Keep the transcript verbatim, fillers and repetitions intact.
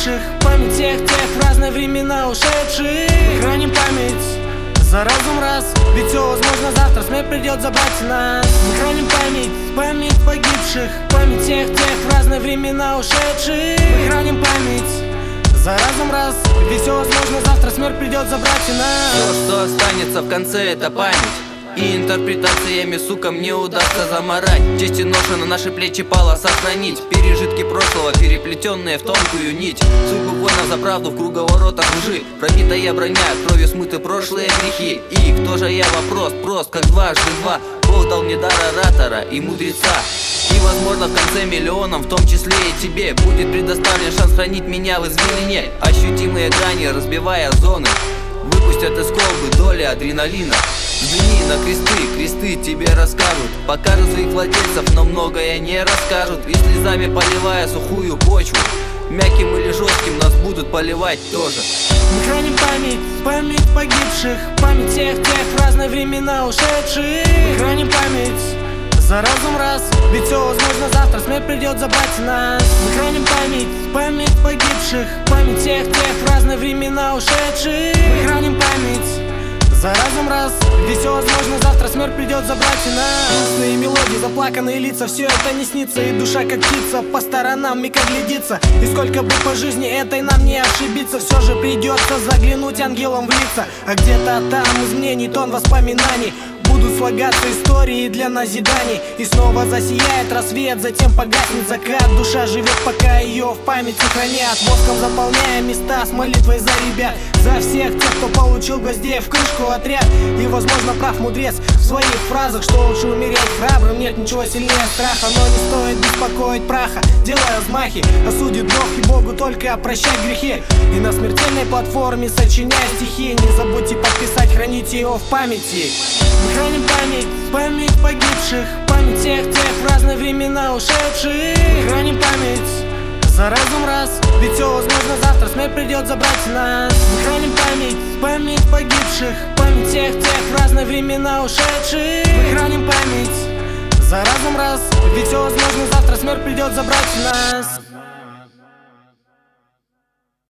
погибших, память тех, тех в разные времена ушедших. Мы храним память за разум раз, ведь все возможно завтра, смерть придет забрать нас. Мы храним память, память погибших, память тех, тех в разные времена ушедших. Мы храним память за разум раз, ведь все возможно завтра, смерть придет забрать нас. Все, что останется в конце, это память. И интерпретациями, сука, мне удастся заморать. Честь и ноша на наши плечи пала сохранить. Пережитки прошлого, переплетенные в тонкую нить. Судьбы воинов за правду в круговоротах лжи. Пробитая броня, кровью смыты прошлые грехи. И кто же я? Вопрос прост, как дважды два. Бог дал мне дар оратора и мудреца. И возможно в конце миллионам, в том числе и тебе, будет предоставлен шанс хранить меня в извилине. Ощутимые грани, разбивая зоны, выпустят из колбы доли адреналина. Взгляни на кресты, кресты тебе расскажут, покажут своих владельцев, но многое не расскажут. И слезами поливая сухую почву, мягким или жестким нас будут поливать тоже. Мы храним память, память погибших, память тех, тех в разные времена ушедших. Мы храним память за разум раз, ведь все возможно завтра, смерть придет забрать нас. Мы храним память, память погибших, память тех, тех в разные времена ушедших. Мы храним память за разум раз, ведь все возможно завтра, смерть придет забрать и нас. Грустные мелодии, заплаканные лица, все это не снится. И душа как птица по сторонам миг оглядится. И сколько бы по жизни этой нам не ошибиться, все же придется заглянуть ангелом в лица. А где-то там из мнений тон воспоминаний будут слагаться истории для назиданий. И снова засияет рассвет, затем погаснет закат. Душа живет, пока ее в памяти хранят, воском заполняя места с молитвой за ребят, за всех тех, кто получил гвоздей в крышку отряд. И возможно прав мудрец в своих фразах, что лучше умереть храбрым, нет ничего сильнее страха. Но не стоит беспокоить праха, делая взмахи, осудит Бог, и Богу только прощать грехи. И на смертельной платформе сочиняя стихи, не забудьте подписать, храните его в памяти. Мы храним память, память погибших, память тех, тех в разные времена ушедших. Мы храним память за разум раз, ведь все возможно завтра, смерть придет забрать нас. Мы храним память, память погибших, память тех, тех в разные времена ушедших. Мы храним память за разум раз, ведь все возможно завтра, смерть придет забрать нас.